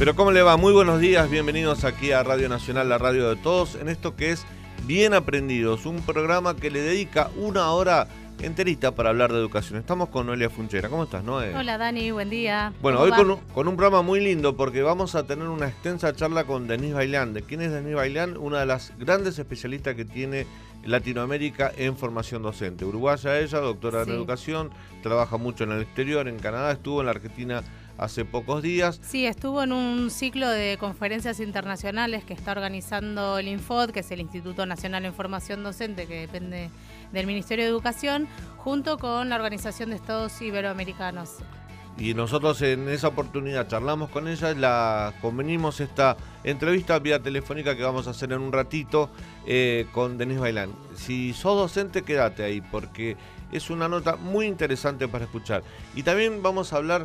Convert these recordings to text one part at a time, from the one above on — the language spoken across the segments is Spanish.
Pero ¿cómo le va? Muy buenos días, bienvenidos aquí a Radio Nacional, la radio de todos, en esto que es Bien Aprendidos, un programa que le dedica una hora enterita para hablar de educación. Estamos con Noelia Funchera. ¿Cómo estás, Noé? Hola, Dani, buen día. Bueno, hoy con un programa muy lindo porque vamos a tener una extensa charla con Denise Bailán. ¿Quién es Denise Bailán? Una de las grandes especialistas que tiene Latinoamérica en formación docente. Uruguaya ella, doctora en educación, trabaja mucho en el exterior, en Canadá, estuvo en la Argentina hace pocos días. Sí, estuvo en un ciclo de conferencias internacionales que está organizando el INFOD, que es el Instituto Nacional en Formación Docente, que depende del Ministerio de Educación, junto con la Organización de Estados Iberoamericanos. Y nosotros en esa oportunidad charlamos con ella, convenimos esta entrevista vía telefónica que vamos a hacer en un ratito con Denise Bailán. Si sos docente, quédate ahí, porque es una nota muy interesante para escuchar. Y también vamos a hablar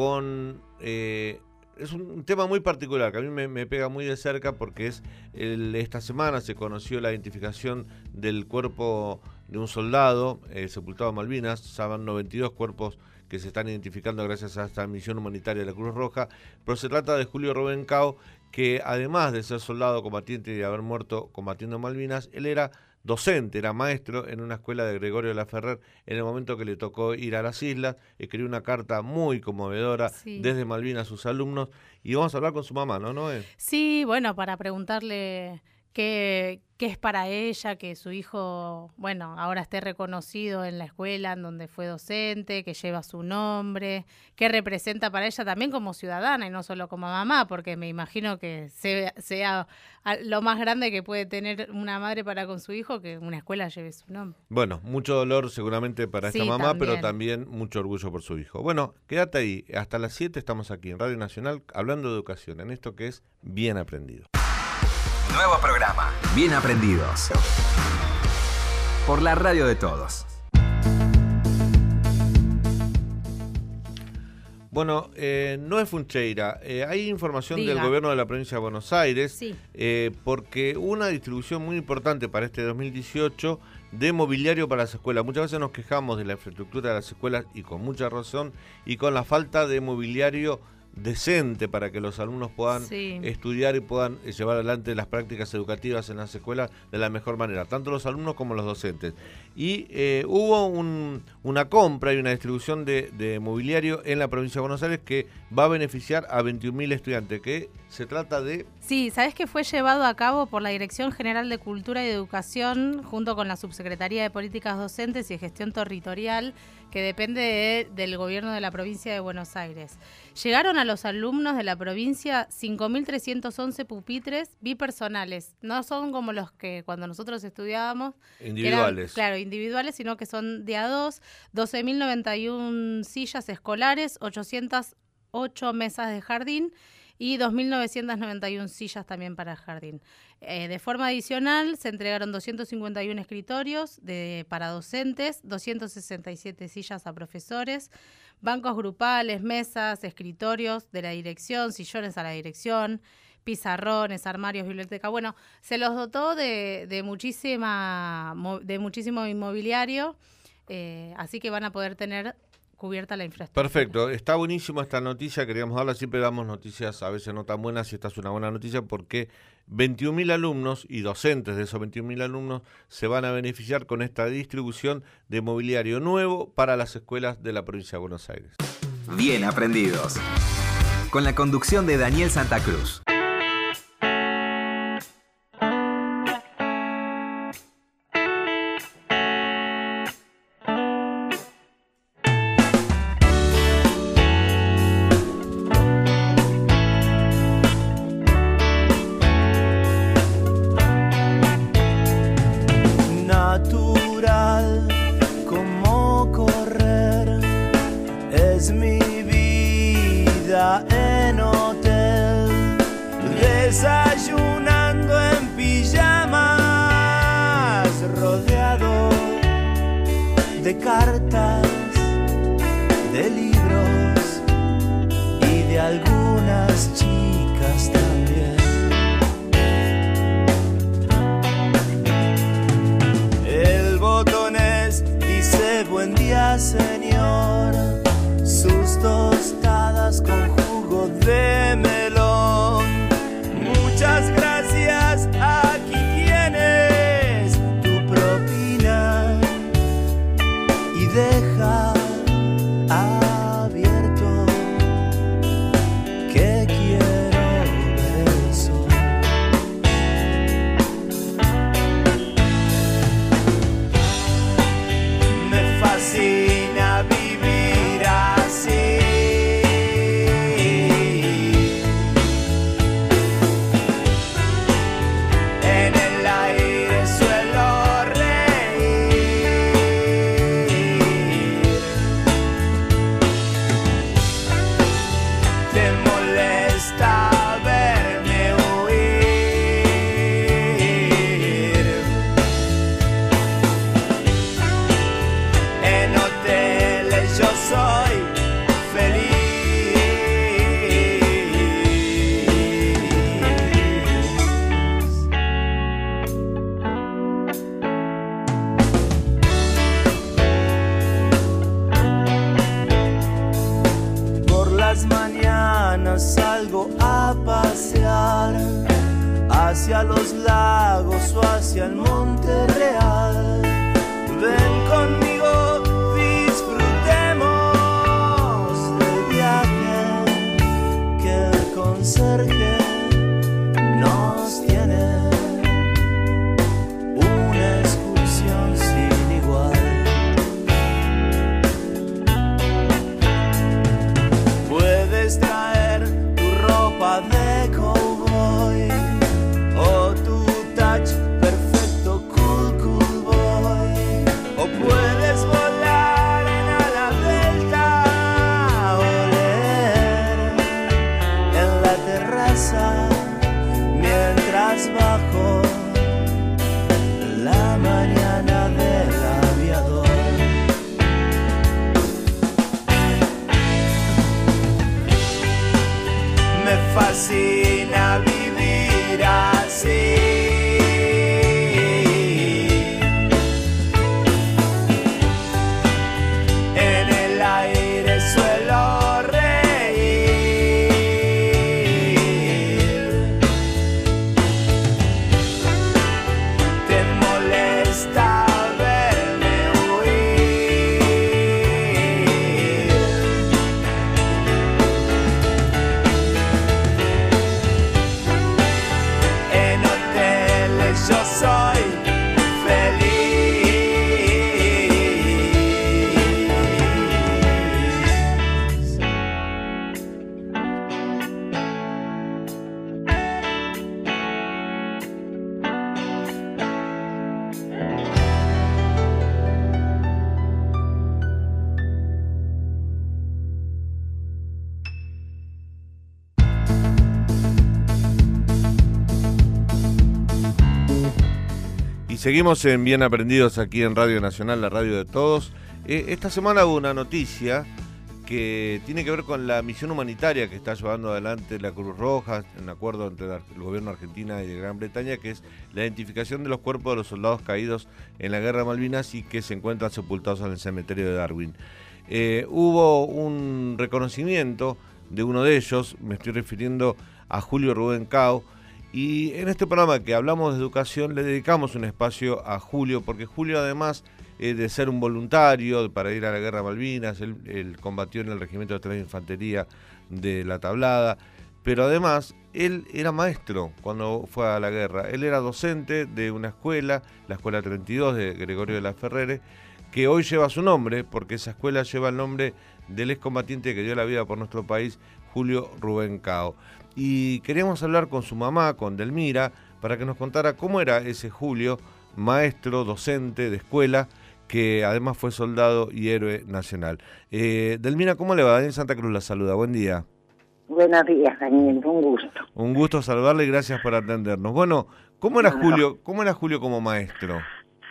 es un tema muy particular que a mí me pega muy de cerca porque esta semana se conoció la identificación del cuerpo de un soldado sepultado en Malvinas. Ya van 92 cuerpos que se están identificando gracias a esta misión humanitaria de la Cruz Roja, pero se trata de Julio Robencao, que además de ser soldado combatiente y de haber muerto combatiendo en Malvinas, él era docente, era maestro en una escuela de Gregorio Laferrer. En el momento que le tocó ir a las islas, escribió una carta muy conmovedora desde Malvinas a sus alumnos, y vamos a hablar con su mamá, ¿no, Noé? Sí, bueno, para preguntarle qué es para ella que su hijo, bueno, ahora esté reconocido en la escuela en donde fue docente, que lleva su nombre, qué representa para ella también como ciudadana y no solo como mamá, porque me imagino que sea lo más grande que puede tener una madre para con su hijo, que una escuela lleve su nombre. Bueno, mucho dolor seguramente para esta mamá, también. Pero también mucho orgullo por su hijo. Bueno, quédate ahí, hasta las 7 estamos aquí en Radio Nacional hablando de educación, en esto que es Bien Aprendido. Nuevo programa, Bien Aprendidos, por la radio de todos. Bueno, Noé Funcheira, hay información del gobierno de la provincia de Buenos Aires, porque hubo una distribución muy importante para este 2018 de mobiliario para las escuelas. Muchas veces nos quejamos de la infraestructura de las escuelas, y con mucha razón, y con la falta de mobiliario decente para que los alumnos puedan estudiar y puedan llevar adelante las prácticas educativas en las escuelas de la mejor manera, tanto los alumnos como los docentes. Y hubo una compra y una distribución de mobiliario en la provincia de Buenos Aires que va a beneficiar a 21.000 estudiantes, que se trata de... Sí, ¿sabés que fue llevado a cabo por la Dirección General de Cultura y de Educación junto con la Subsecretaría de Políticas Docentes y Gestión Territorial, que depende del gobierno de la provincia de Buenos Aires? Llegaron a los alumnos de la provincia 5.311 pupitres bipersonales. No son como los que cuando nosotros estudiábamos. Individuales. Claro, individuales, sino que son de a dos. 12.091 sillas escolares, 808 mesas de jardín y 2.991 sillas también para el jardín. De forma adicional, se entregaron 251 escritorios para docentes, 267 sillas a profesores, bancos grupales, mesas, escritorios de la dirección, sillones a la dirección, pizarrones, armarios, biblioteca. Bueno, se los dotó de muchísimo inmobiliario, así que van a poder tener cubierta la infraestructura. Perfecto, está buenísima esta noticia, queríamos darla, siempre damos noticias a veces no tan buenas, y esta es una buena noticia porque 21.000 alumnos y docentes de esos 21.000 alumnos se van a beneficiar con esta distribución de mobiliario nuevo para las escuelas de la provincia de Buenos Aires. Bien Aprendidos, con la conducción de Daniel Santa Cruz. Desayunando en pijamas, rodeado de cartas, de libros y de algunas chicas también. El botonés dice buen día señor, sus tostadas con jugo de melón. hacia los lagos o hacia el Monte Real. Ven conmigo, disfrutemos del viaje que el conserje nos tiene. Una excursión sin igual. Puedes traer tu ropa de cowboy o tu touch perfecto cool boy, o puedes volar en ala delta o leer en la terraza mientras bajo la mañana del aviador. Me fascina vivir así. En el aire suelo reír. Te molesta verme huir. En hoteles yo soy feliz. Y seguimos en Bien Aprendidos aquí en Radio Nacional, la radio de todos. Esta semana hubo una noticia que tiene que ver con la misión humanitaria que está llevando adelante la Cruz Roja, en acuerdo entre el gobierno de Argentina y de Gran Bretaña, que es la identificación de los cuerpos de los soldados caídos en la Guerra de Malvinas y que se encuentran sepultados en el cementerio de Darwin. Hubo un reconocimiento de uno de ellos, me estoy refiriendo a Julio Rubén Cao, y en este programa que hablamos de educación le dedicamos un espacio a Julio, porque Julio, además de ser un voluntario para ir a la Guerra de Malvinas, él combatió en el Regimiento de Tren de Infantería de La Tablada, pero además él era maestro cuando fue a la guerra. Él era docente de una escuela, la Escuela 32 de Gregorio de la Ferrere, que hoy lleva su nombre, porque esa escuela lleva el nombre del excombatiente que dio la vida por nuestro país, Julio Rubén Cao. Y queríamos hablar con su mamá, con Delmira, para que nos contara cómo era ese Julio, maestro, docente de escuela, que además fue soldado y héroe nacional. Delmira, ¿cómo le va? Daniel Santa Cruz la saluda, buen día. Buenos días, Daniel, un gusto. Un gusto saludarle y gracias por atendernos. Bueno, ¿cómo era Julio como maestro?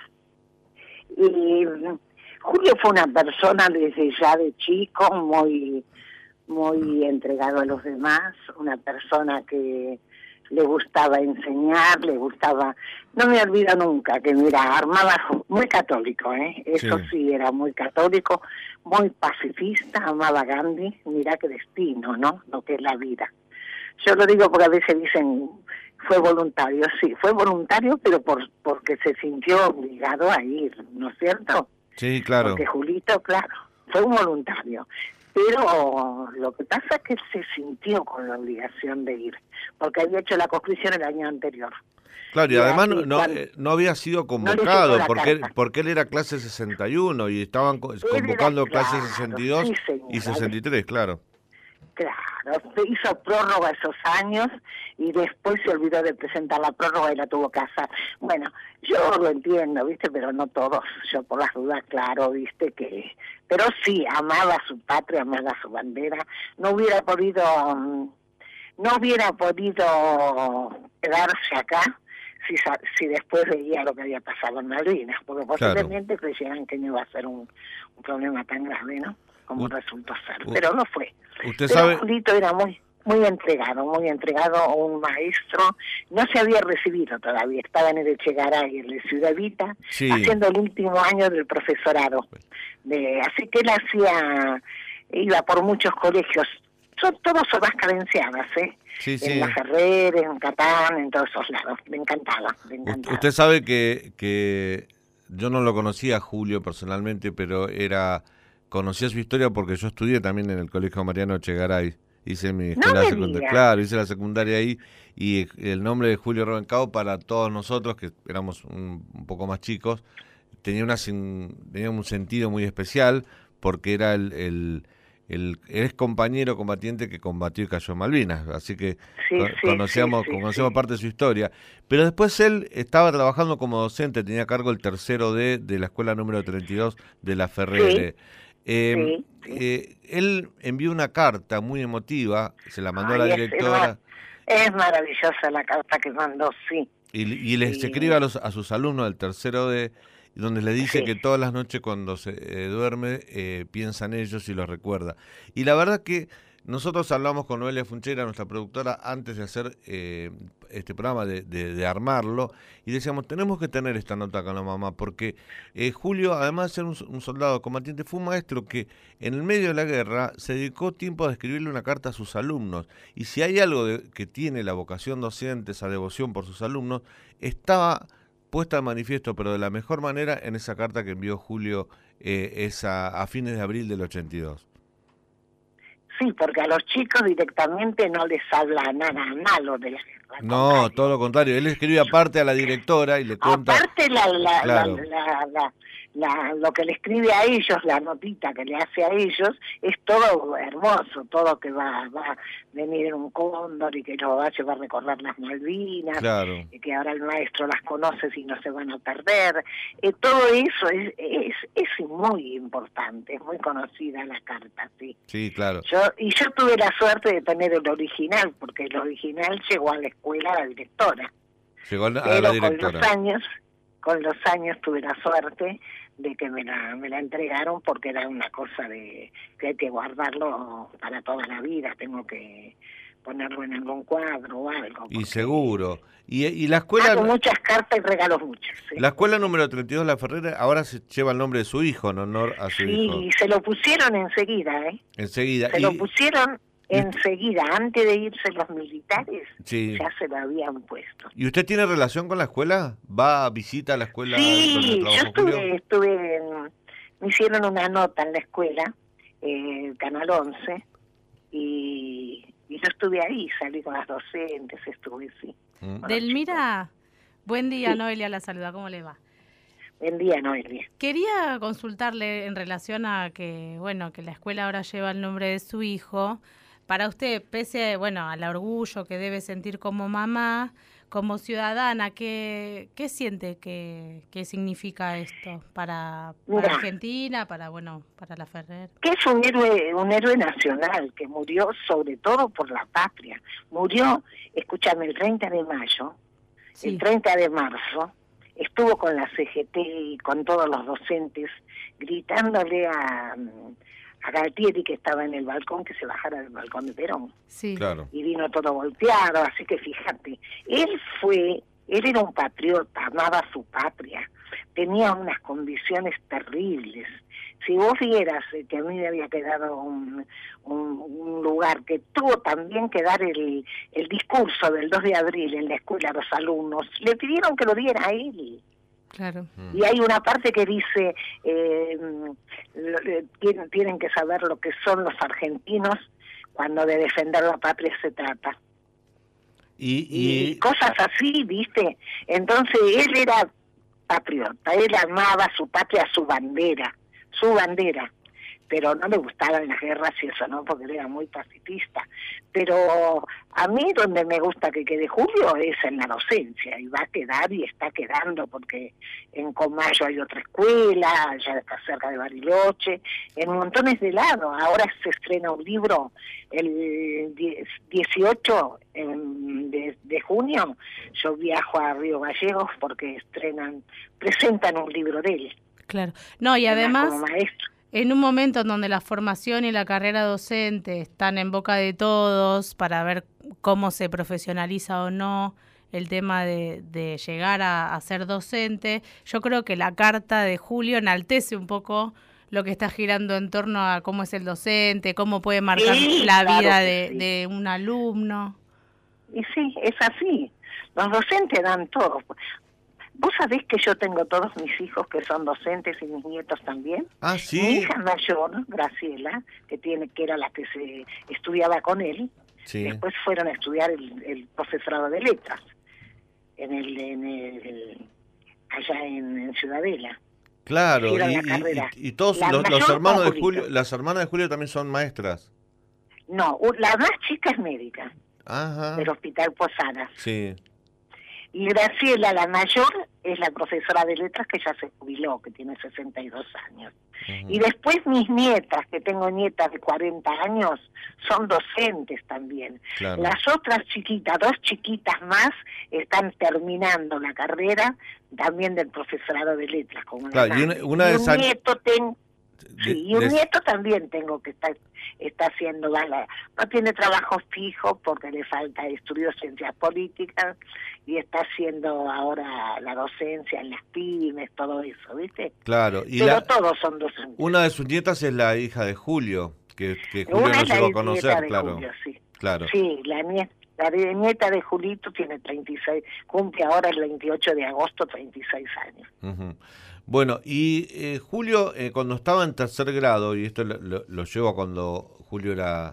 Julio fue una persona desde ya de chico muy entregado a los demás, una persona que le gustaba enseñar, no me olvido nunca que armaba, muy católico, eso sí, era muy católico, muy pacifista, amaba a Gandhi, mira qué destino, ¿no? Lo que es la vida. Yo lo digo porque a veces dicen, fue voluntario, sí, fue voluntario, pero porque se sintió obligado a ir, ¿no es cierto? Sí, claro. Porque Julito, claro, fue un voluntario. Pero lo que pasa es que él se sintió con la obligación de ir, porque había hecho la conscripción el año anterior. Claro, y además no había sido convocado, porque él era clase 61 y estaban convocando clases 62 sí, y 63, claro. Claro, hizo prórroga esos años y después se olvidó de presentar la prórroga y la tuvo que hacer. Bueno, yo lo entiendo, ¿viste? Pero no todos. Yo por las dudas, claro, ¿viste? Pero sí, amaba a su patria, amaba a su bandera. No hubiera podido quedarse acá si después veía lo que había pasado en Malvinas, porque posiblemente creyeran que no iba a ser un problema tan grave, ¿no? Como resultó ser, pero no fue. Usted sabe, Julito era muy entregado, un maestro, no se había recibido todavía, estaba en el Echegaray, en la Ciudad Vita, haciendo el último año del profesorado. Así que él iba por muchos colegios, todos son más carenciadas, en la Ferrer, en Catán, en todos esos lados. Me encantaba. Usted sabe que yo no lo conocía a Julio personalmente, pero conocía su historia porque yo estudié también en el Colegio Mariano Echegaray. Hice mi escuela secundaria, claro, hice la secundaria ahí, y el nombre de Julio Robencao para todos nosotros, que éramos un poco más chicos, tenía un sentido muy especial, porque era el ex compañero combatiente que combatió y cayó en Malvinas, así que conocíamos parte de su historia. Pero después él estaba trabajando como docente, tenía a cargo el tercero D de la escuela número 32 de la Ferrere. Él envió una carta muy emotiva, se la mandó a la directora. Es maravillosa la carta que mandó, sí. Y les escribe a sus alumnos del tercero D, donde le dice que todas las noches cuando se duerme piensa en ellos y los recuerda. Y la verdad que nosotros hablamos con Noelia Funchera, nuestra productora, antes de hacer este programa, de armarlo, y decíamos, tenemos que tener esta nota con la mamá, porque Julio, además de ser un soldado combatiente, fue un maestro que en el medio de la guerra se dedicó tiempo a escribirle una carta a sus alumnos, y si hay algo que tiene la vocación docente, esa devoción por sus alumnos, estaba puesta de manifiesto, pero de la mejor manera, en esa carta que envió Julio a fines de abril del 82. Sí, porque a los chicos directamente no les habla nada malo de la guerra. No, todo lo contrario. Él escribe aparte a la directora y le cuenta... Aparte lo que le escribe a ellos, la notita que le hace a ellos, es todo hermoso, todo que va a venir en un cóndor y que lo va a llevar a recorrer las Malvinas, y que ahora el maestro las conoce y no se van a perder. Todo eso es muy importante, es muy conocida la carta, sí. Sí, claro. Yo tuve la suerte de tener el original, porque el original llegó a la escuela a la directora. Llegó a la directora. Con los años tuve la suerte de que me la entregaron, porque era una cosa que hay que guardarlo para toda la vida, tengo que ponerlo en algún cuadro o algo. Y seguro. Y la escuela... Hago muchas cartas y regalo muchas. ¿Sí? La escuela número 32 La Ferrera ahora se lleva el nombre de su hijo, en honor a su hijo. Sí, se lo pusieron enseguida, Enseguida. Se lo pusieron enseguida, antes de irse los militares, sí, ya se lo habían puesto. ¿Y usted tiene relación con la escuela? ¿Va a visita a la escuela? Sí, yo estuve me hicieron una nota en la escuela, Canal 11, y yo estuve ahí, salí con las docentes, estuve, sí. Delmira, buen día, Noelia la saluda, ¿cómo le va? Buen día, Noelia. Quería consultarle en relación a que la escuela ahora lleva el nombre de su hijo. Para usted, pese al orgullo que debe sentir como mamá, como ciudadana, ¿qué siente que significa esto para Argentina, para la Ferrer? Que es un héroe nacional, que murió sobre todo por la patria. Murió, escúchame, el 30 de mayo, sí. El 30 de marzo, estuvo con la CGT y con todos los docentes gritándole a Galtieri, que estaba en el balcón, que se bajara del balcón de Perón. Sí. Claro. Y vino todo volteado, así que fíjate, él era un patriota, amaba a su patria, tenía unas condiciones terribles. Si vos vieras que a mí me había quedado un lugar que tuvo también que dar el discurso del 2 de abril en la escuela a los alumnos, le pidieron que lo diera a él. Claro. Y hay una parte que dice, tienen que saber lo que son los argentinos cuando de defender la patria se trata. Y cosas así, ¿viste? Entonces él era patriota, él amaba a su patria, su bandera, pero no le gustaban las guerras y eso, ¿no? Porque él era muy pacifista. Pero a mí donde me gusta que quede Julio es en la docencia, y va a quedar y está quedando, porque en Comayo hay otra escuela, allá está cerca de Bariloche, en montones de lados. Ahora se estrena un libro el 18 de junio, yo viajo a Río Gallegos porque presentan un libro de él. Claro. No, y además, como maestro. En un momento en donde la formación y la carrera docente están en boca de todos para ver cómo se profesionaliza o no el tema de llegar a ser docente, yo creo que la carta de Julio enaltece un poco lo que está girando en torno a cómo es el docente, cómo puede marcar la vida de un alumno. Y sí, es así. Los docentes dan todo. ¿Vos sabés que yo tengo todos mis hijos que son docentes y mis nietos también? Ah, sí. Mi hija mayor, Graciela, que era la que se estudiaba con él, sí. Después fueron a estudiar el profesorado de letras allá en Ciudadela. Claro, y todos los hermanos de Julio, las hermanas de Julio también son maestras. No, la más chica es médica. Ajá. Del Hospital Posadas. Sí. Y Graciela, la mayor, es la profesora de letras que ya se jubiló, que tiene 62 años. Uh-huh. Y después mis nietas, que tengo nietas de 40 años, son docentes también. Claro. Las otras chiquitas, 2 chiquitas más, están terminando la carrera también del profesorado de letras. Como claro, y un nieto y un nieto también tengo que está haciendo, no tiene trabajo fijo porque le falta estudios ciencias políticas y está haciendo ahora la docencia en las pymes, todo eso, ¿viste? Claro. Pero todos son docentes. Una de sus nietas es la hija de Julio, que Julio no llegó a conocer, claro. Julio, sí. Claro. Sí, la nieta de Julito tiene 36, cumple ahora el 28 de agosto 36 años. Uh-huh. Bueno, y Julio, cuando estaba en tercer grado, y esto lo llevo cuando Julio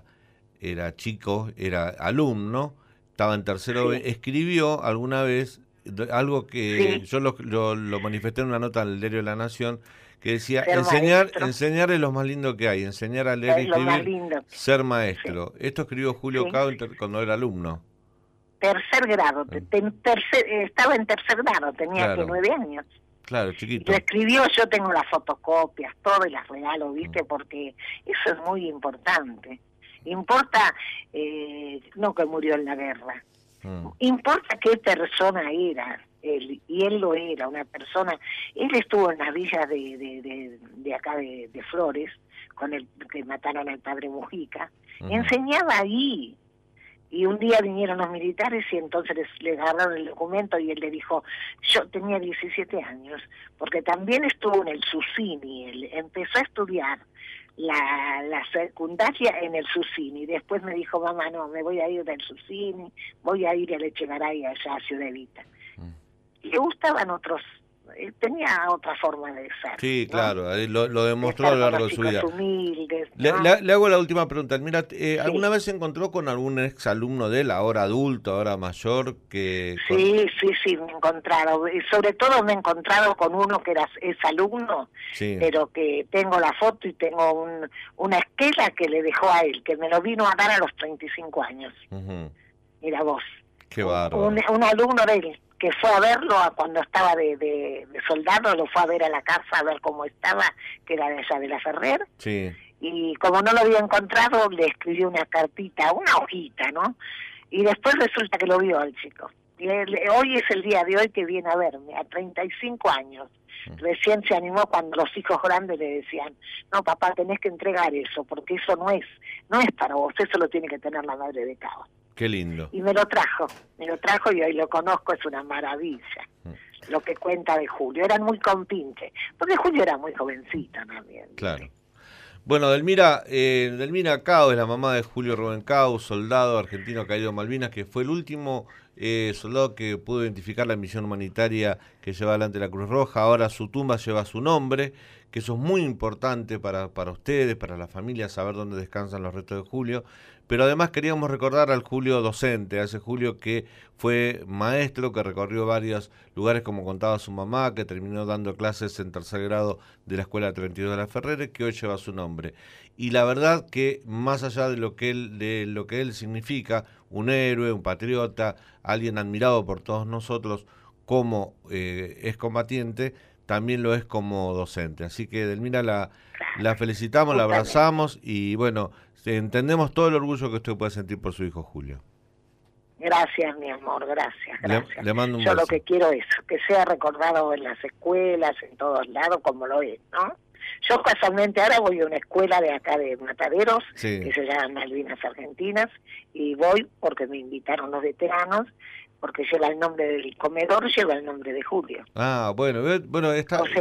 era chico, era alumno, estaba en tercero, sí. Escribió alguna vez algo que sí. Yo lo manifesté en una nota del Diario de la Nación, que decía, enseñar es lo más lindo que hay, enseñar a leer y escribir, ser maestro. Sí. Esto escribió Julio Cao cuando era alumno. Tercer grado, estaba en tercer grado, tenía 9 años. Claro, chiquito. Lo escribió, yo tengo las fotocopias, todo y las regalo, ¿viste? Porque eso es muy importante. Importa, no que murió en la guerra, importa qué persona era él, y él lo era, una persona. Él estuvo en las villas de acá de Flores, con el que mataron al padre Mujica, enseñaba ahí. Y un día vinieron los militares y entonces le agarraron el documento y él le dijo, yo tenía 17 años, porque también estuvo en el Susini, él empezó a estudiar la secundaria en el Susini, después me dijo, mamá, no, me voy a ir del Susini, voy a ir a Echegaray allá a Ciudad Evita. Le gustaban otros, tenía otra forma de ser. Sí, ¿no? claro, lo demostró a lo largo de su vida. Humildes, ¿no? Le hago la última pregunta. Mira, ¿alguna vez se encontró con algún exalumno de él, ahora adulto, ahora mayor? Sí, me he encontrado. Y sobre todo me he encontrado con uno que era exalumno, pero que tengo la foto y tengo una esquela que le dejó a él, que me lo vino a dar a los 35 años. Uh-huh. Mira vos. Qué bárbaro. Un alumno de él, que fue a verlo cuando estaba de soldado, lo fue a ver a la casa a ver cómo estaba, que era de allá de la Ferrer. Sí. Y como no lo había encontrado, le escribió una cartita, una hojita, ¿no? Y después resulta que lo vio al chico. Y hoy es el día de hoy que viene a verme, a 35 años. Recién se animó cuando los hijos grandes le decían, no, papá, tenés que entregar eso, porque eso no es para vos, eso lo tiene que tener la madre de Cao. Qué lindo. Y me lo trajo y hoy lo conozco, es una maravilla. Lo que cuenta de Julio, eran muy compinches, porque Julio era muy jovencito también. Claro. Bueno, Delmira Cao es la mamá de Julio Rubén Cao, soldado argentino caído en Malvinas, que fue el último soldado que pudo identificar la misión humanitaria que lleva adelante la Cruz Roja. Ahora su tumba lleva su nombre, que eso es muy importante para ustedes, para la familia, saber dónde descansan los restos de Julio. Pero además queríamos recordar al Julio docente, a ese Julio que fue maestro, que recorrió varios lugares, como contaba su mamá, que terminó dando clases en tercer grado de la Escuela 32 de la Ferrer, que hoy lleva su nombre. Y la verdad que más allá de lo que él significa, un héroe, un patriota, alguien admirado por todos nosotros como excombatiente, también lo es como docente. Así que Delmira la felicitamos, la abrazamos y bueno, entendemos todo el orgullo que usted puede sentir por su hijo Julio. Gracias, mi amor, gracias. Le mando un Yo beso. lo que quiero es que sea recordado en las escuelas, en todos lados, como lo es, ¿no? Yo casualmente ahora voy a una escuela de acá de Mataderos, que se llama Malvinas Argentinas, y voy porque me invitaron los veteranos, porque lleva el nombre del comedor, lleva el nombre de Julio. Ah, bueno, está... O sea,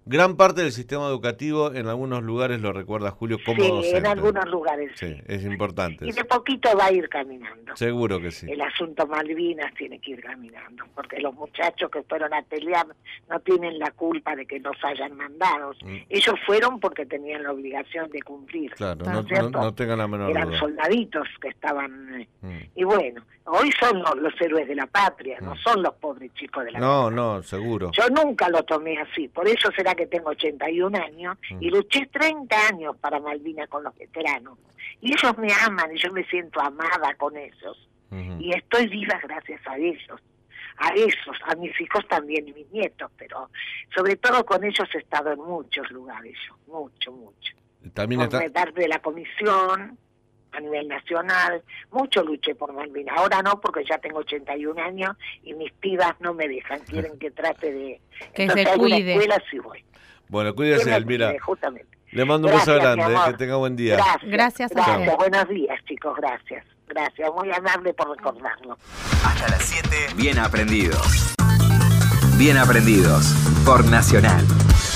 gran parte del sistema educativo en algunos lugares lo recuerda Julio como docente. En algunos lugares. Sí, es importante. Y de poquito va a ir caminando. Seguro que sí. El asunto Malvinas tiene que ir caminando, porque los muchachos que fueron a pelear no tienen la culpa de que los hayan mandado. Ellos fueron porque tenían la obligación de cumplir. Claro, no tengan la menor duda. Eran soldaditos que estaban... Y bueno, hoy son los héroes de la patria, no son los pobres chicos de la patria. No, seguro. Yo nunca lo tomé así, por eso será que tengo 81 años y luché 30 años para Malvinas con los veteranos. Y ellos me aman y yo me siento amada con ellos. Y estoy viva gracias a ellos. A mis hijos también y mis nietos, pero sobre todo con ellos he estado en muchos lugares, mucho. También por parte de la comisión, a nivel nacional, mucho luché por Malvinas. Ahora no, porque ya tengo 81 años y mis pibas no me dejan, quieren que trate de... Que se cuide. Escuela sí voy. Bueno, cuídese, Elvira. Justamente. Le mando un beso grande, que tenga buen día. Gracias. Buenos días, chicos, gracias. Muy amable por recordarlo. Hasta las 7, bien aprendidos. Bien aprendidos, por Nacional.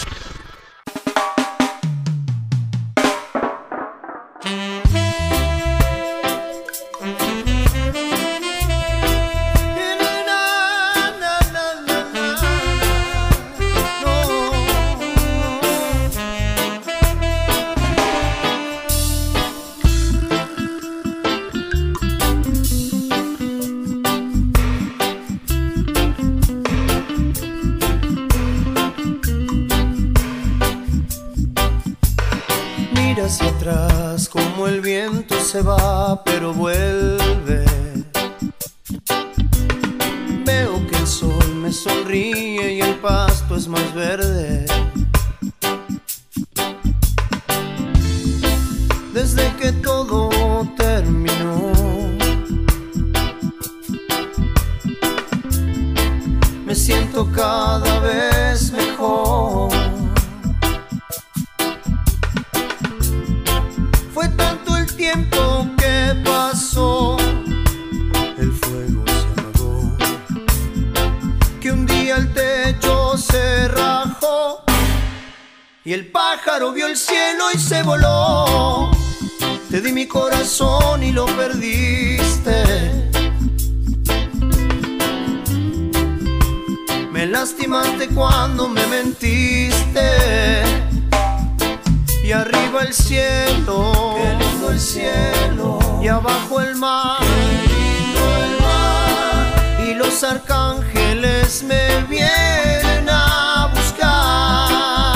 Hacia atrás como el viento se va pero vuelve. Veo que el sol me sonríe y el pasto es más verde. Desde que todo terminó, me siento cada vez mejor. Fue tanto el tiempo que pasó, el fuego se apagó, que un día el techo se rajó y el pájaro vio el cielo y se voló. Te di mi corazón y lo perdiste. Me lastimaste cuando me mentiste. Y arriba el cielo, qué lindo el cielo, y abajo el mar, qué lindo el mar, y los arcángeles me vienen a buscar.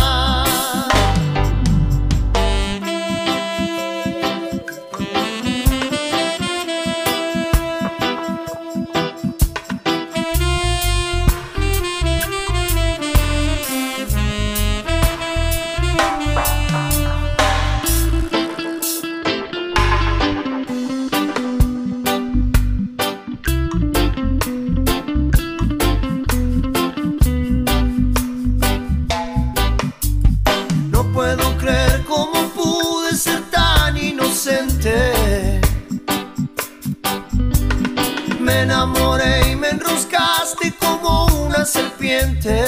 Me enamoré y me enroscaste como una serpiente.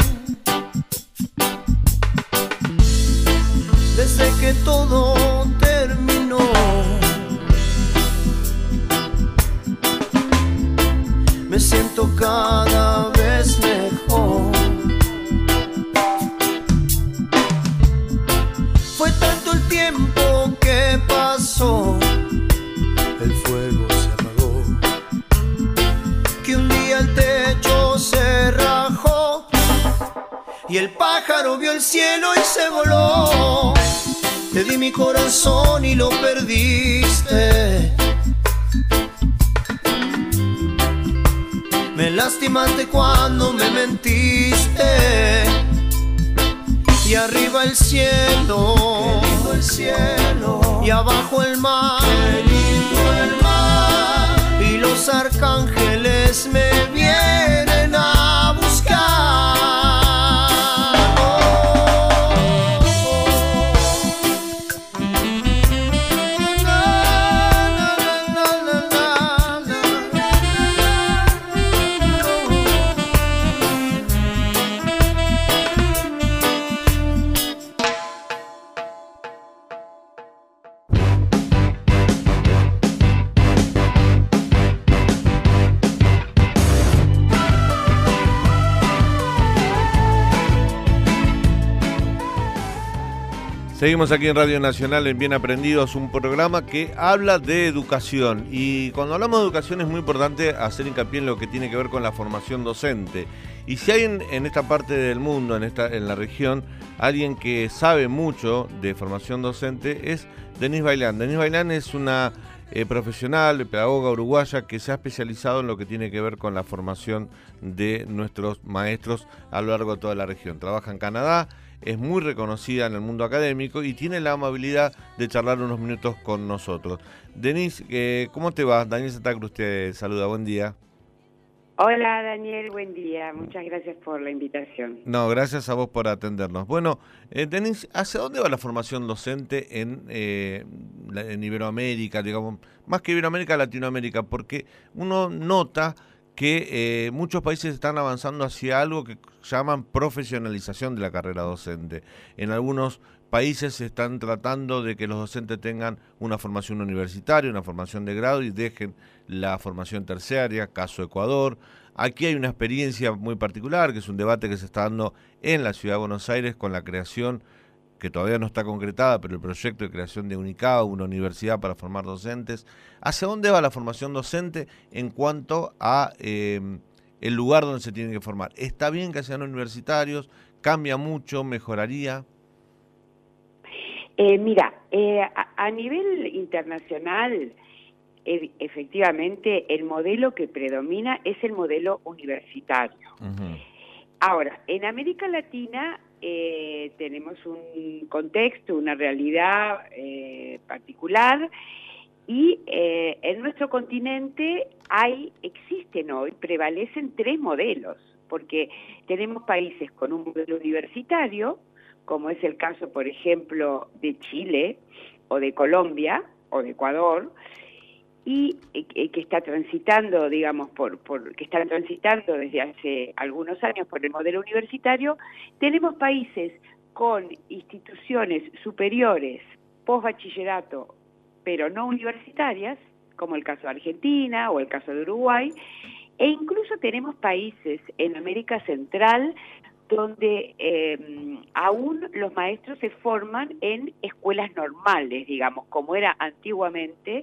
Desde que todo terminó, me siento cada vez mejor. Fue tanto el tiempo que pasó, el fuego se apagó, que un día el techo se rajó y el pájaro vio el cielo y se voló. Te di mi corazón y lo perdiste. Me lastimaste cuando me mentiste. Y arriba el cielo, qué lindo el cielo, y abajo el mar, qué lindo el mar, y los arcángeles me vienen a buscar. Seguimos aquí en Radio Nacional en Bien Aprendidos, un programa que habla de educación. Y cuando hablamos de educación es muy importante hacer hincapié en lo que tiene que ver con la formación docente. Y si hay en esta parte del mundo, en la región, alguien que sabe mucho de formación docente es Denise Bailán. Denise Bailán es una profesional, pedagoga uruguaya que se ha especializado en lo que tiene que ver con la formación de nuestros maestros a lo largo de toda la región. Trabaja en Canadá. Es muy reconocida en el mundo académico y tiene la amabilidad de charlar unos minutos con nosotros. Denise, ¿cómo te va? Daniel Santa Cruz te saluda, buen día. Hola Daniel, buen día. Muchas gracias por la invitación. No, gracias a vos por atendernos. Bueno, Denise, ¿hacia dónde va la formación docente en Iberoamérica, digamos, más que Iberoamérica, Latinoamérica? Porque uno nota que muchos países están avanzando hacia algo que llaman profesionalización de la carrera docente. En algunos países se están tratando de que los docentes tengan una formación universitaria, una formación de grado y dejen la formación terciaria, caso Ecuador. Aquí hay una experiencia muy particular, que es un debate que se está dando en la Ciudad de Buenos Aires con la creación, que todavía no está concretada, pero el proyecto de creación de UNICAO, una universidad para formar docentes. ¿Hacia dónde va la formación docente en cuanto a el lugar donde se tienen que formar? ¿Está bien que sean universitarios? ¿Cambia mucho? ¿Mejoraría? Mira, a nivel internacional, efectivamente, el modelo que predomina es el modelo universitario. Uh-huh. Ahora, en América Latina tenemos un contexto, una realidad particular, y en nuestro continente prevalecen tres modelos, porque tenemos países con un modelo universitario, como es el caso, por ejemplo, de Chile, o de Colombia, o de Ecuador, y que está transitando, digamos, que están transitando desde hace algunos años por el modelo universitario. Tenemos países con instituciones superiores, post-bachillerato, pero no universitarias, como el caso de Argentina o el caso de Uruguay, e incluso tenemos países en América Central donde aún los maestros se forman en escuelas normales, digamos, como era antiguamente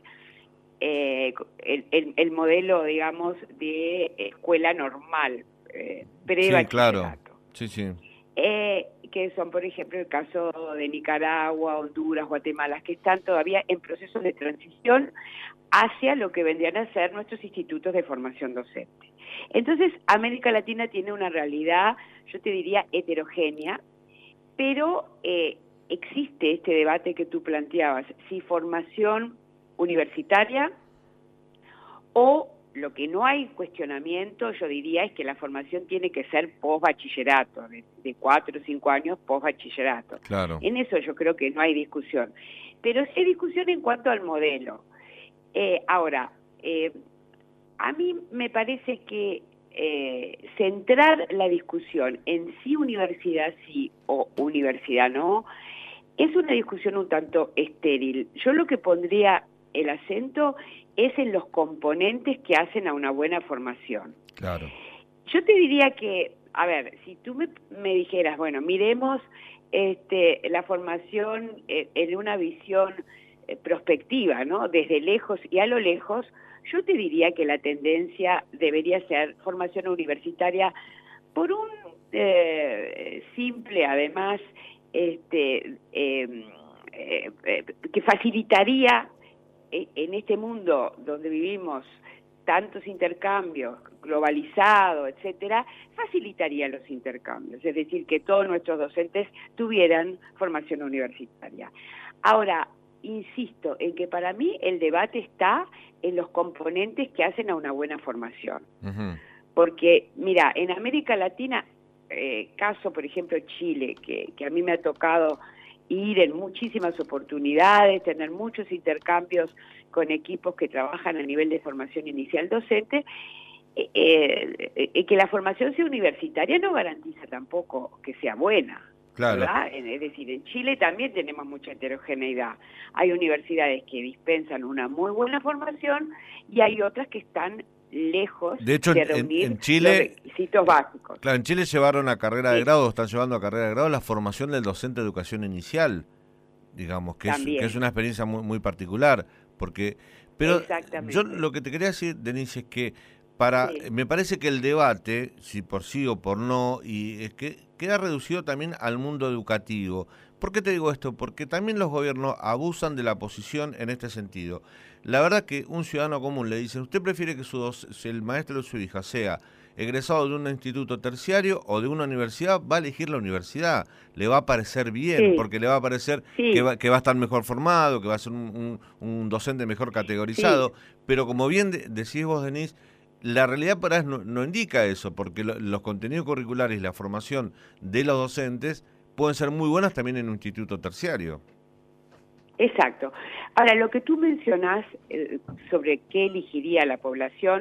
el modelo, digamos, de escuela normal, pre-bachillerato. Sí, claro. Sí, sí. Que son, por ejemplo, el caso de Nicaragua, Honduras, Guatemala, que están todavía en procesos de transición hacia lo que vendrían a ser nuestros institutos de formación docente. Entonces, América Latina tiene una realidad, yo te diría, heterogénea, pero existe este debate que tú planteabas, si formación universitaria o lo que no hay cuestionamiento, yo diría, es que la formación tiene que ser post-bachillerato, de 4 o 5 años post-bachillerato. Claro. En eso yo creo que no hay discusión. Pero sí hay discusión en cuanto al modelo. Ahora, a mí me parece que centrar la discusión en si universidad sí o universidad no, es una discusión un tanto estéril. Yo lo que pondría el acento es en los componentes que hacen a una buena formación. Claro. Yo te diría que, a ver, si tú me dijeras, bueno, miremos la formación en una visión prospectiva, ¿no? Desde lejos y a lo lejos, yo te diría que la tendencia debería ser formación universitaria por un simple, además, que facilitaría en este mundo donde vivimos tantos intercambios, globalizado, etcétera, facilitaría los intercambios, es decir, que todos nuestros docentes tuvieran formación universitaria. Ahora, insisto en que para mí el debate está en los componentes que hacen a una buena formación. Uh-huh. Porque, mira, en América Latina, caso, por ejemplo, Chile, que a mí me ha tocado ir en muchísimas oportunidades, tener muchos intercambios con equipos que trabajan a nivel de formación inicial docente, que la formación sea universitaria no garantiza tampoco que sea buena. Claro. ¿Verdad? Es decir, en Chile también tenemos mucha heterogeneidad. Hay universidades que dispensan una muy buena formación y hay otras que están lejos de hecho, reunir en Chile, los requisitos básicos. Claro, en Chile llevaron a carrera de grado, están llevando a carrera de grado la formación del docente de educación inicial. digamos, que es una experiencia muy, muy particular, pero yo lo que te quería decir, Denise, es que me parece que el debate, si por sí o por no, y es que queda reducido también al mundo educativo. ¿Por qué te digo esto? Porque también los gobiernos abusan de la posición en este sentido. La verdad que un ciudadano común le dice, ¿usted prefiere que si el maestro de su hija sea egresado de un instituto terciario o de una universidad? Va a elegir la universidad, le va a parecer bien, porque le va a parecer que va a estar mejor formado, que va a ser un docente mejor categorizado, pero como bien decís vos, Denise, la realidad para no indica eso, porque los contenidos curriculares y la formación de los docentes pueden ser muy buenas también en un instituto terciario. Exacto. Ahora, lo que tú mencionás sobre qué elegiría la población,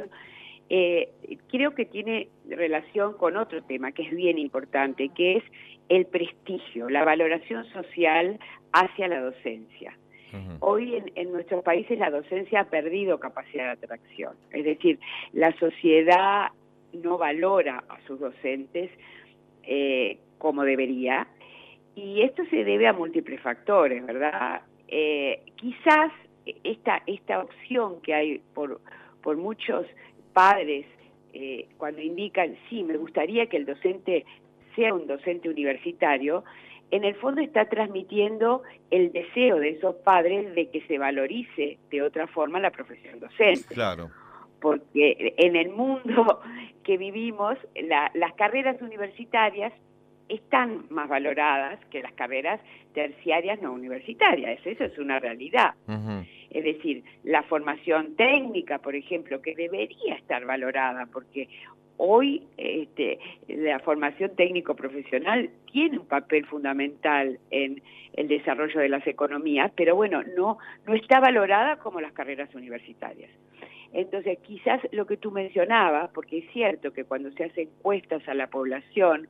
creo que tiene relación con otro tema que es bien importante, que es el prestigio, la valoración social hacia la docencia. Hoy en nuestros países la docencia ha perdido capacidad de atracción, es decir, la sociedad no valora a sus docentes como debería, y esto se debe a múltiples factores, ¿verdad? Quizás esta opción que hay por muchos padres cuando indican, sí, me gustaría que el docente sea un docente universitario, en el fondo está transmitiendo el deseo de esos padres de que se valorice de otra forma la profesión docente. Claro. Porque en el mundo que vivimos, las carreras universitarias están más valoradas que las carreras terciarias no universitarias. Eso es una realidad. Es decir, la formación técnica, por ejemplo, que debería estar valorada, porque hoy la formación técnico-profesional tiene un papel fundamental en el desarrollo de las economías, pero bueno, no está valorada como las carreras universitarias. Entonces, quizás lo que tú mencionabas, porque es cierto que cuando se hacen encuestas a la población,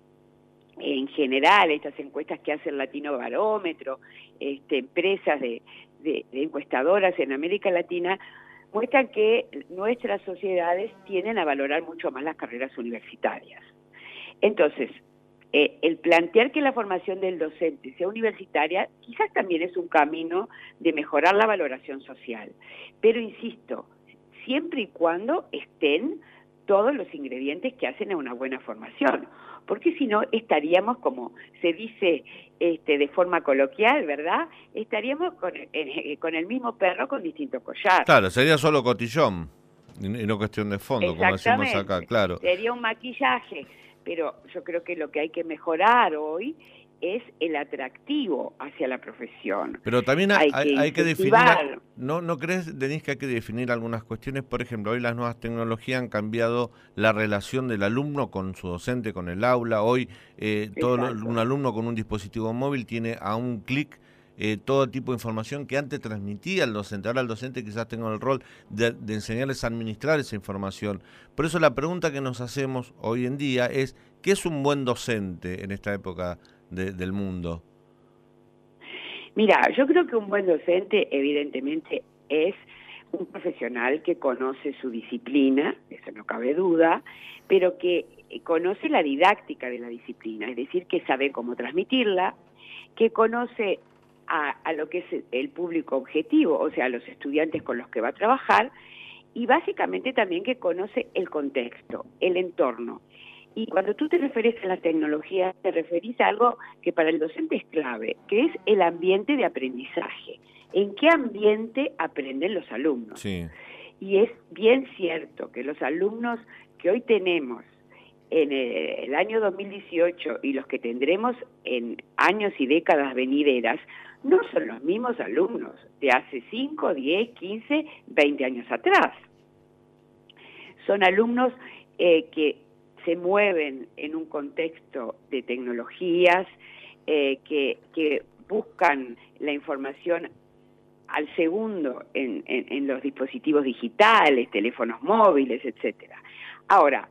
en general, estas encuestas que hace el Latino Barómetro, empresas de encuestadoras en América Latina, muestran que nuestras sociedades tienden a valorar mucho más las carreras universitarias. Entonces, el plantear que la formación del docente sea universitaria quizás también es un camino de mejorar la valoración social. Pero insisto, siempre y cuando estén todos los ingredientes que hacen a una buena formación, porque si no estaríamos, como se dice de forma coloquial, ¿verdad? Estaríamos con el mismo perro con distinto collar. Claro, sería solo cotillón y no cuestión de fondo, como decimos acá, claro. Sería un maquillaje, pero yo creo que lo que hay que mejorar hoy es el atractivo hacia la profesión. Pero también hay que definir, ¿no crees, Denise, que hay que definir algunas cuestiones? Por ejemplo, hoy las nuevas tecnologías han cambiado la relación del alumno con su docente, con el aula. Hoy un alumno con un dispositivo móvil tiene a un clic todo tipo de información que antes transmitía el docente. Ahora el docente quizás tenga el rol de enseñarles a administrar esa información. Por eso la pregunta que nos hacemos hoy en día es, ¿qué es un buen docente en esta época del mundo? Mira, yo creo que un buen docente evidentemente es un profesional que conoce su disciplina, eso no cabe duda, pero que conoce la didáctica de la disciplina, es decir, que sabe cómo transmitirla, que conoce a lo que es el público objetivo, o sea, a los estudiantes con los que va a trabajar, y básicamente también que conoce el contexto, el entorno. Y cuando tú te refieres a la tecnología, te referís a algo que para el docente es clave, que es el ambiente de aprendizaje. ¿En qué ambiente aprenden los alumnos? Sí. Y es bien cierto que los alumnos que hoy tenemos en el año 2018 y los que tendremos en años y décadas venideras, no son los mismos alumnos de hace 5, 10, 15, 20 años atrás. Son alumnos que se mueven en un contexto de tecnologías, que buscan la información al segundo en los dispositivos digitales, teléfonos móviles, etcétera. Ahora,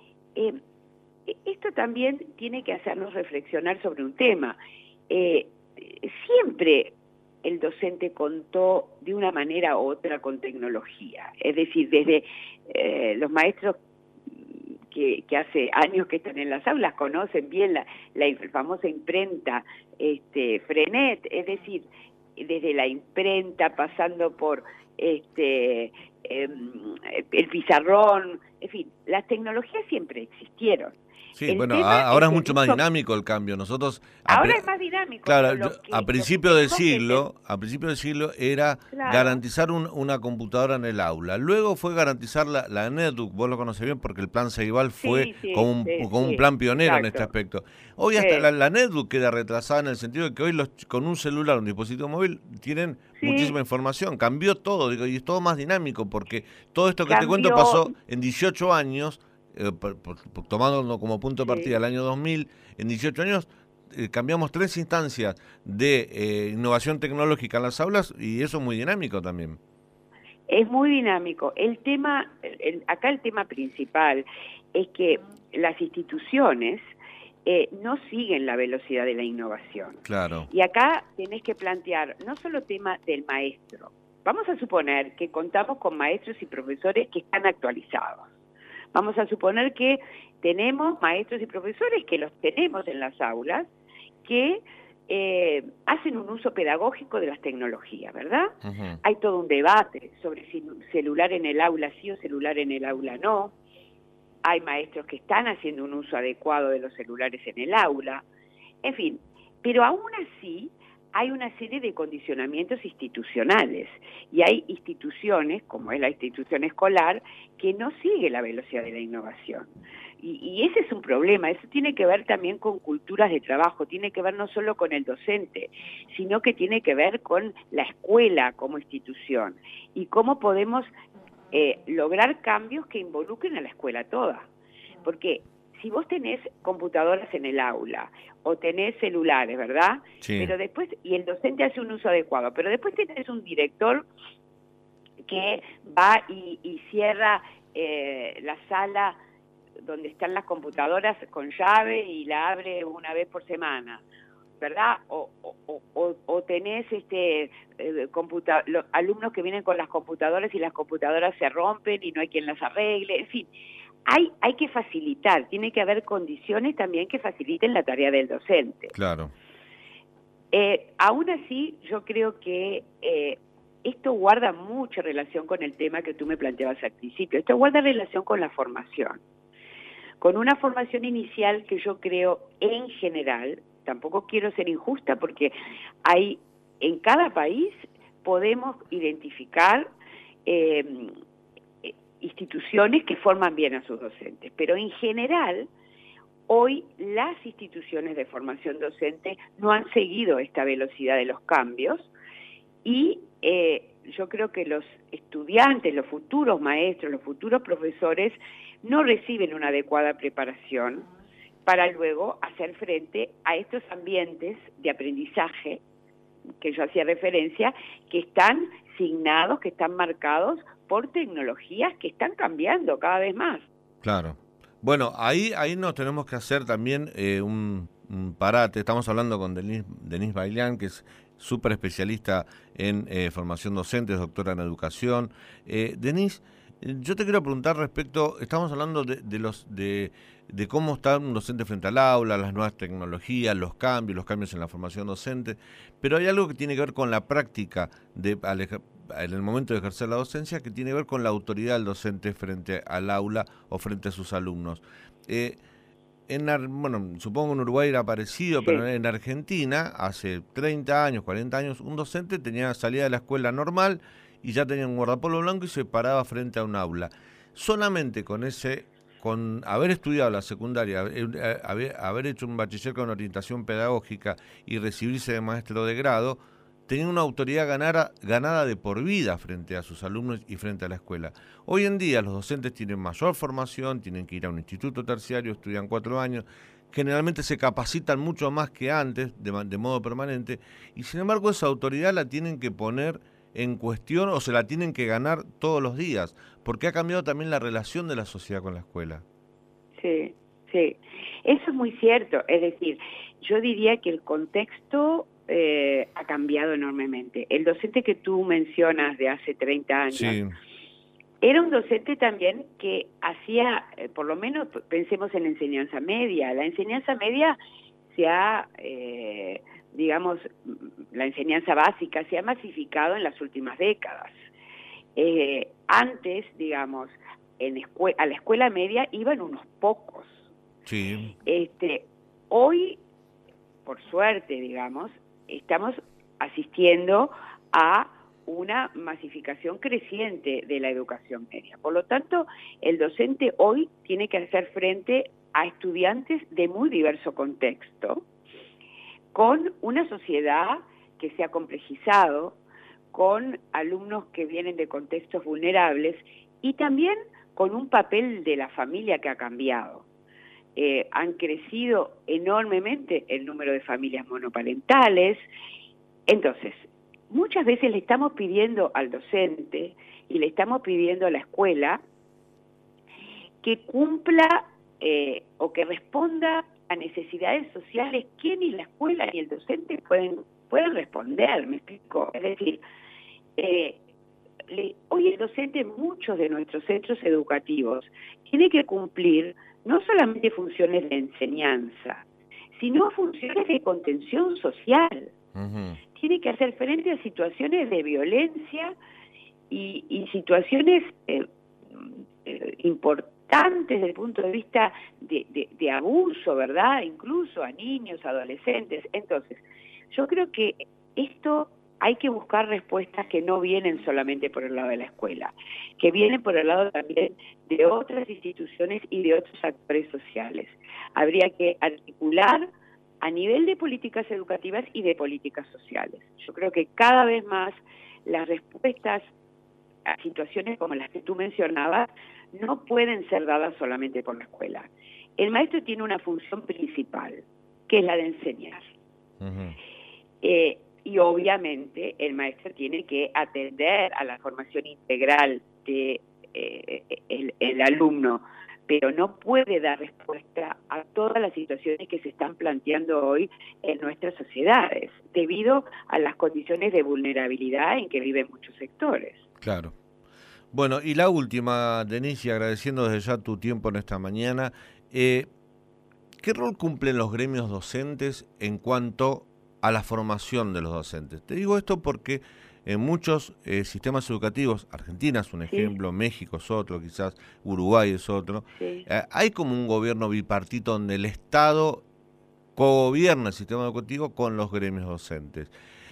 esto también tiene que hacernos reflexionar sobre un tema. Siempre el docente contó de una manera u otra con tecnología, es decir, desde los maestros que hace años que están en las aulas, conocen bien la famosa imprenta Frenet, es decir, desde la imprenta, pasando por el pizarrón, en fin, las tecnologías siempre existieron. Sí, bueno, ahora es mucho más dinámico el cambio. Nosotros ahora es más dinámico. Claro, a principio del siglo era garantizar una computadora en el aula. Luego fue garantizar la netbook, vos lo conocés bien porque el plan Ceibal fue como un plan pionero en este aspecto. Hoy hasta la netbook queda retrasada en el sentido de que hoy con un celular, un dispositivo móvil, tienen muchísima información. Cambió todo, y es todo más dinámico porque todo esto que te cuento pasó en 18 años. Tomando como punto de partida el año 2000, en 18 años cambiamos 3 instancias de innovación tecnológica en las aulas y eso es muy dinámico también. Es muy dinámico. El tema principal es que las instituciones no siguen la velocidad de la innovación. Claro. Y acá tenés que plantear no solo tema del maestro. Vamos a suponer que contamos con maestros y profesores que están actualizados. Vamos a suponer que tenemos maestros y profesores que los tenemos en las aulas que hacen un uso pedagógico de las tecnologías, ¿verdad? Uh-huh. Hay todo un debate sobre si celular en el aula sí o celular en el aula no. Hay maestros que están haciendo un uso adecuado de los celulares en el aula. En fin, pero aún así hay una serie de condicionamientos institucionales y hay instituciones, como es la institución escolar, que no sigue la velocidad de la innovación. Y ese es un problema, eso tiene que ver también con culturas de trabajo, tiene que ver no solo con el docente, sino que tiene que ver con la escuela como institución y cómo podemos lograr cambios que involucren a la escuela toda. Porque si vos tenés computadoras en el aula o tenés celulares, ¿verdad? Sí. Pero después, y el docente hace un uso adecuado, pero después tenés un director que va y cierra la sala donde están las computadoras con llave y la abre una vez por semana, ¿verdad? O tenés los alumnos que vienen con las computadoras y las computadoras se rompen y no hay quien las arregle, en fin. Hay que facilitar, tiene que haber condiciones también que faciliten la tarea del docente. Claro. Aún así, yo creo que esto guarda mucha relación con el tema que tú me planteabas al principio. Esto guarda relación con la formación. Con una formación inicial que yo creo, en general, tampoco quiero ser injusta porque en cada país podemos identificar instituciones que forman bien a sus docentes, pero en general hoy las instituciones de formación docente no han seguido esta velocidad de los cambios y yo creo que los estudiantes, los futuros maestros, los futuros profesores no reciben una adecuada preparación para luego hacer frente a estos ambientes de aprendizaje que yo hacía referencia, que están signados, que están marcados por tecnologías que están cambiando cada vez más. Claro. Bueno, ahí nos tenemos que hacer también un parate. Estamos hablando con Denise Bailián, que es súper especialista en formación docente, es doctora en educación. Denise, yo te quiero preguntar estamos hablando de cómo está un docente frente al aula, las nuevas tecnologías, los cambios en la formación docente, pero hay algo que tiene que ver con la práctica en el momento de ejercer la docencia, que tiene que ver con la autoridad del docente frente al aula o frente a sus alumnos. Supongo que en Uruguay era parecido, sí. Pero en Argentina, hace 30 años, 40 años, un docente salía de la escuela normal y ya tenía un guardapolvo blanco y se paraba frente a un aula. Solamente con haber estudiado la secundaria, haber hecho un bachiller con orientación pedagógica y recibirse de maestro de grado, tenía una autoridad ganada de por vida frente a sus alumnos y frente a la escuela. Hoy en día los docentes tienen mayor formación, tienen que ir a un instituto terciario, estudian 4 años, generalmente se capacitan mucho más que antes, de modo permanente, y sin embargo esa autoridad la tienen que poner en cuestión o se la tienen que ganar todos los días, porque ha cambiado también la relación de la sociedad con la escuela. Sí, eso es muy cierto, es decir, yo diría que el contexto ha cambiado enormemente. El docente que tú mencionas de hace 30 años, sí. era un docente también que hacía, por lo menos pensemos en la enseñanza media. La enseñanza media se ha, digamos, la enseñanza básica se ha masificado en las últimas décadas. Antes, digamos, a la escuela media iban unos pocos. Sí. Hoy, por suerte, digamos, estamos asistiendo a una masificación creciente de la educación media. Por lo tanto, el docente hoy tiene que hacer frente a estudiantes de muy diverso contexto, con una sociedad que se ha complejizado, con alumnos que vienen de contextos vulnerables y también con un papel de la familia que ha cambiado. Han crecido enormemente el número de familias monoparentales. Entonces, muchas veces le estamos pidiendo al docente y le estamos pidiendo a la escuela que cumpla o que responda a necesidades sociales que ni la escuela ni el docente pueden responder, ¿me explico? Es decir, hoy el docente en muchos de nuestros centros educativos tiene que cumplir no solamente funciones de enseñanza, sino funciones de contención social. Uh-huh. Tiene que hacer frente a situaciones de violencia y situaciones importantes desde el punto de vista de abuso, ¿verdad? Incluso a niños, adolescentes. Entonces, yo creo que esto hay que buscar respuestas que no vienen solamente por el lado de la escuela, que vienen por el lado también de otras instituciones y de otros actores sociales. Habría que articular a nivel de políticas educativas y de políticas sociales. Yo creo que cada vez más las respuestas a situaciones como las que tú mencionabas no pueden ser dadas solamente por la escuela. El maestro tiene una función principal, que es la de enseñar. Uh-huh. Y obviamente el maestro tiene que atender a la formación integral de el alumno, pero no puede dar respuesta a todas las situaciones que se están planteando hoy en nuestras sociedades, debido a las condiciones de vulnerabilidad en que viven muchos sectores. Claro. Bueno, y la última, Denise, agradeciendo desde ya tu tiempo en esta mañana, ¿qué rol cumplen los gremios docentes en cuanto a la formación de los docentes? Te digo esto porque en muchos sistemas educativos, Argentina es un ejemplo, sí. México es otro, quizás Uruguay es otro, sí. Hay como un gobierno bipartito donde el Estado cogobierna el sistema educativo con los gremios docentes.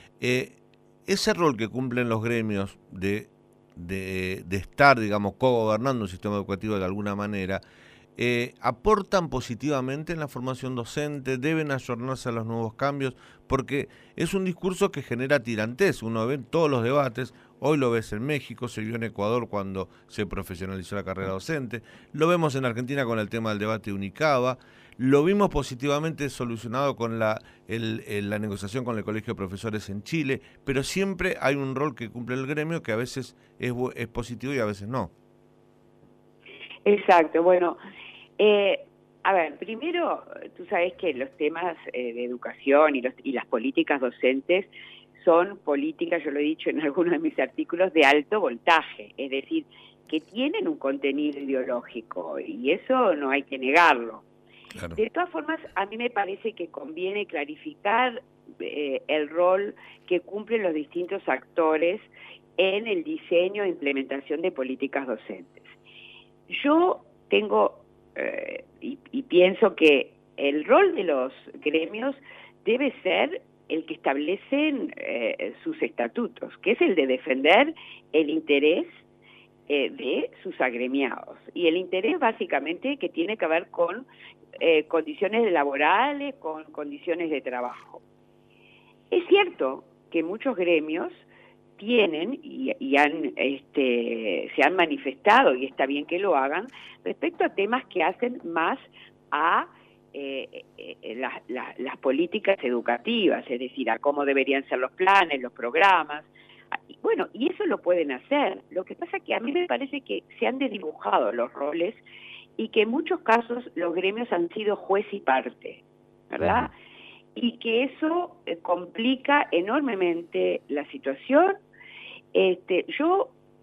Ese rol que cumplen los gremios de estar, digamos, cogobernando un sistema educativo de alguna manera, aportan positivamente en la formación docente, deben ayornarse a los nuevos cambios, porque es un discurso que genera tirantez. Uno ve en todos los debates, hoy lo ves en México, se vio en Ecuador cuando se profesionalizó la carrera docente, lo vemos en Argentina con el tema del debate Unicaba, lo vimos positivamente solucionado con la negociación con el Colegio de Profesores en Chile, pero siempre hay un rol que cumple el gremio que a veces es positivo y a veces no. Exacto, bueno, a ver, primero, tú sabes que los temas de educación y las políticas docentes son políticas, yo lo he dicho en algunos de mis artículos, de alto voltaje, es decir, que tienen un contenido ideológico y eso no hay que negarlo. Claro. De todas formas, a mí me parece que conviene clarificar el rol que cumplen los distintos actores en el diseño e implementación de políticas docentes. Yo tengo y pienso que el rol de los gremios debe ser el que establecen sus estatutos, que es el de defender el interés de sus agremiados. Y el interés básicamente que tiene que ver con condiciones laborales, con condiciones de trabajo. Es cierto que muchos gremios tienen y se han manifestado, y está bien que lo hagan, respecto a temas que hacen más a las políticas educativas, es decir, a cómo deberían ser los planes, los programas. Bueno, y eso lo pueden hacer. Lo que pasa es que a mí me parece que se han desdibujado los roles y que en muchos casos los gremios han sido juez y parte, ¿verdad? Y que eso complica enormemente la situación. Yo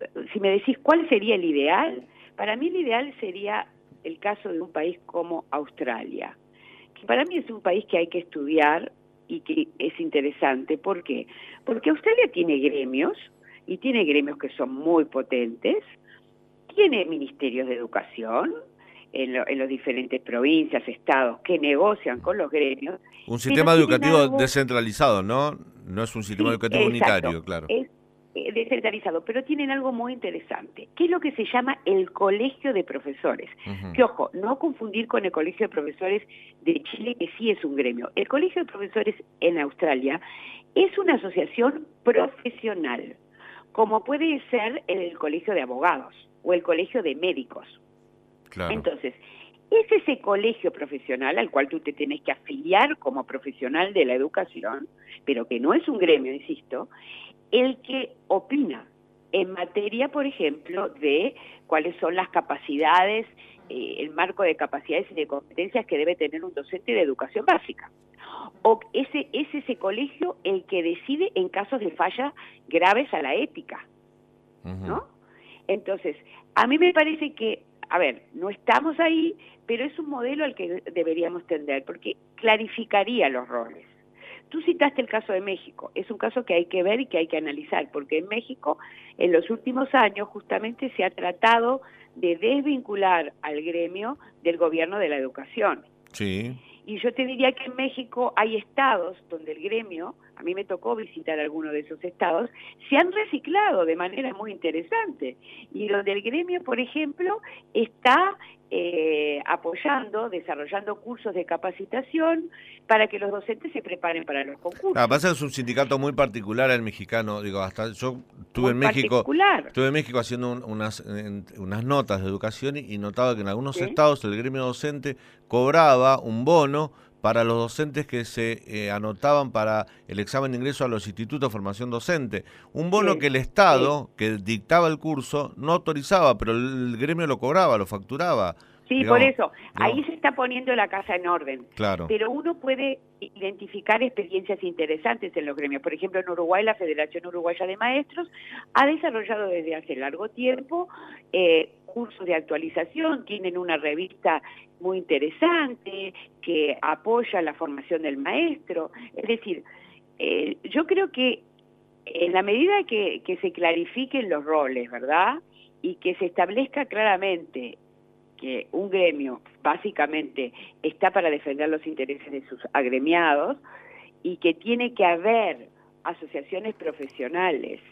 si me decís cuál sería el ideal, para mí el ideal sería el caso de un país como Australia, que para mí es un país que hay que estudiar y que es interesante. ¿Por qué? Porque Australia tiene gremios, y tiene gremios que son muy potentes, tiene ministerios de educación en las diferentes provincias, estados, que negocian con los gremios. Un sistema educativo descentralizado, ¿no? No es un sistema educativo unitario, claro. Es descentralizado, pero tienen algo muy interesante, que es lo que se llama el Colegio de Profesores. Que, ojo, no confundir con el Colegio de Profesores de Chile, que sí es un gremio. El Colegio de Profesores en Australia es una asociación profesional, como puede ser el Colegio de Abogados o el Colegio de Médicos. Claro. Entonces, es ese colegio profesional al cual tú te tienes que afiliar como profesional de la educación, pero que no es un gremio, insisto, el que opina en materia, por ejemplo, de cuáles son las capacidades, el marco de capacidades y de competencias que debe tener un docente de educación básica. O es ese colegio el que decide en casos de falla graves a la ética, ¿no? Entonces, a mí me parece que, a ver, no estamos ahí, pero es un modelo al que deberíamos tender, porque clarificaría los roles. Tú citaste el caso de México, es un caso que hay que ver y que hay que analizar, porque en México, en los últimos años, justamente se ha tratado de desvincular al gremio del gobierno de la educación. Sí. Y yo te diría que en México hay estados donde el gremio, a mí me tocó visitar alguno de esos estados, se han reciclado de manera muy interesante. Y donde el gremio, por ejemplo, está apoyando, desarrollando cursos de capacitación para que los docentes se preparen para los concursos. Pasa que es un sindicato muy particular el mexicano, digo, hasta yo estuve en México haciendo unas notas de educación y notaba que en algunos estados el gremio docente cobraba un bono para los docentes que se anotaban para el examen de ingreso a los institutos de formación docente. Un bono que el Estado, que dictaba el curso, no autorizaba, pero el gremio lo cobraba, lo facturaba. Sí, digamos, por eso, ahí se está poniendo la casa en orden. Claro. Pero uno puede identificar experiencias interesantes en los gremios. Por ejemplo, en Uruguay, la Federación Uruguaya de Maestros ha desarrollado desde hace largo tiempo cursos de actualización, tienen una revista muy interesante que apoya la formación del maestro. Es decir, yo creo que en la medida que se clarifiquen los roles, ¿verdad? Y que se establezca claramente que un gremio básicamente está para defender los intereses de sus agremiados y que tiene que haber asociaciones profesionales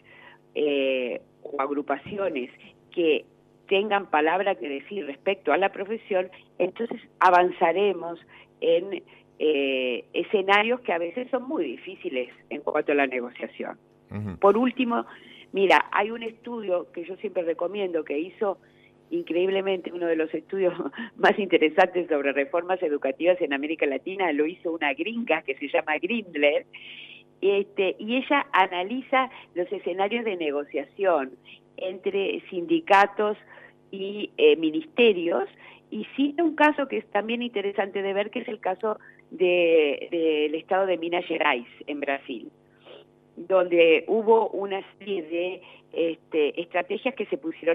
o agrupaciones que tengan palabra que decir respecto a la profesión, entonces avanzaremos en escenarios que a veces son muy difíciles en cuanto a la negociación. Por último, mira, hay un estudio que yo siempre recomiendo que hizo increíblemente uno de los estudios más interesantes sobre reformas educativas en América Latina, lo hizo una gringa que se llama Grindler, y ella analiza los escenarios de negociación entre sindicatos y ministerios, y cita un caso que es también interesante de ver, que es el caso del estado de Minas Gerais, en Brasil, donde hubo una serie de estrategias que se pusieron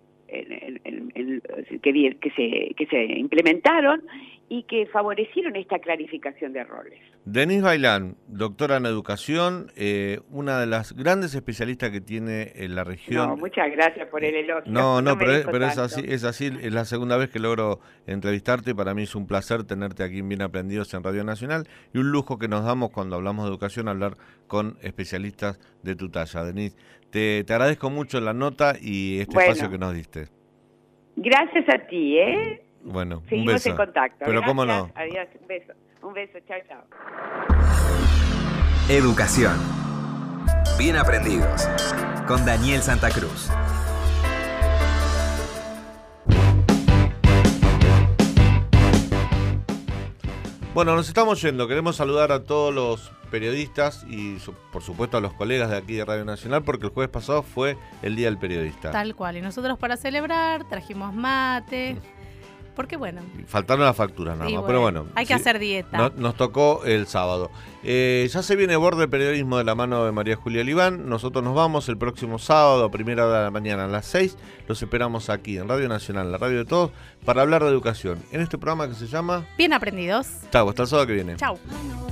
que se implementaron y que favorecieron esta clarificación de roles. Denise Bailán, doctora en educación, una de las grandes especialistas que tiene en la región. No, muchas gracias por el elogio. Pero es así, es la segunda vez que logro entrevistarte. Para mí es un placer tenerte aquí en Bien Aprendidos en Radio Nacional y un lujo que nos damos cuando hablamos de educación, hablar con especialistas de tu talla. Denise, te agradezco mucho la nota y espacio que nos diste. Gracias a ti, Bueno, seguimos un beso. En contacto. Pero gracias, cómo no. Adiós, un beso, chao, chao. Educación. Bien aprendidos. Con Daniel Santa Cruz. Bueno, nos estamos yendo. Queremos saludar a todos los periodistas y por supuesto a los colegas de aquí de Radio Nacional, porque el jueves pasado fue el Día del Periodista. Tal cual. Y nosotros para celebrar trajimos mate. Porque bueno. Faltaron las facturas nada más, pero bueno. Hay que hacer dieta. Nos tocó el sábado. Ya se viene Borde Periodismo de la mano de María Julia Oliván. Nosotros nos vamos el próximo sábado a 1:00 de la mañana a las 6. Los esperamos aquí en Radio Nacional, la radio de todos, para hablar de educación. En este programa que se llama... Bien aprendidos. Chau, hasta el sábado que viene. Chau.